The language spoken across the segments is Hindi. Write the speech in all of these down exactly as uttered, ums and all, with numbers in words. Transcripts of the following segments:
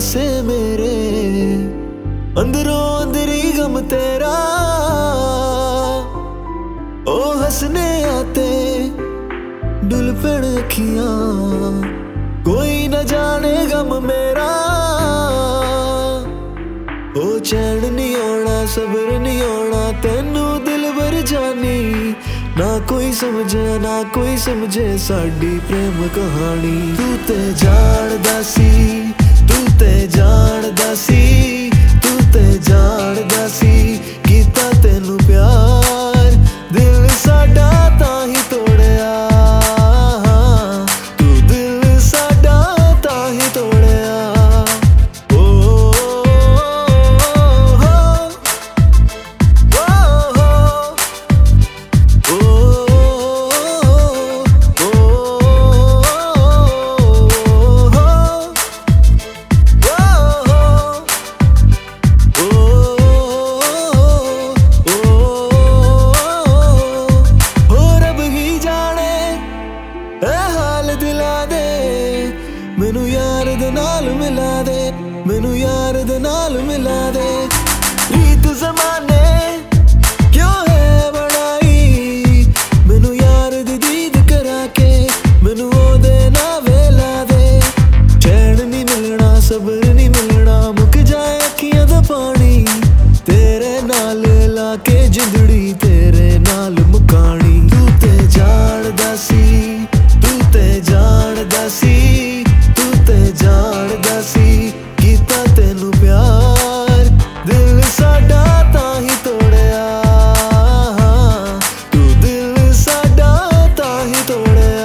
से मेरे अंदरों अंदरी गम तेरा। ओ हंसने आते डुल पड़ अखियां, कोई न जाने गम मेरा। ओ चैन नहीं आना सब्र नहीं आना तेनू दिल भर जानी, ना कोई समझे ना कोई समझे साडी प्रेम कहानी। तू ते जानदा सी तू ते जानदा सी तू ते जानदा सी कीता तेनू प्यार दिल साडा ताही तोड़िया। तू दिल साडा ताही तोड़िया। ओ हो ओ मैनू यार दे नाल मिला दे, मैनू यार दे नाल मिला दे। रीत ज़माने क्यों है बनाई, मैनू यार दी दीद करा के मैनू ओदे ना वेला दे। चैन नहीं मिलना सब्र नहीं मिलना मुक जाए अखियां दा पानी, तेरे नाल लाके जिंदड़ी तेरे नाल मुकानी। तू ते जानदा सी तू ते जानदा सी तू ते जानदा सी कीता तेनू प्यार दिल साडा ताही तोड़िया। तू दिल साडा ताही तोड़िया।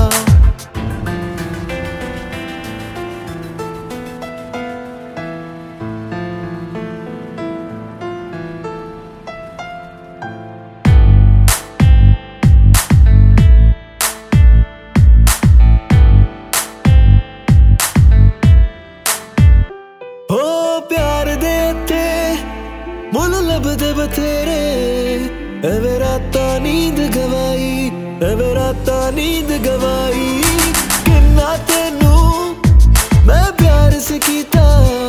हो प्यार दे ते मुल लभदे बथेरे, एवे रातां नींद गवाई एवे रातां नींद गवाई। किन्ना तेनू मैं प्यार से कीता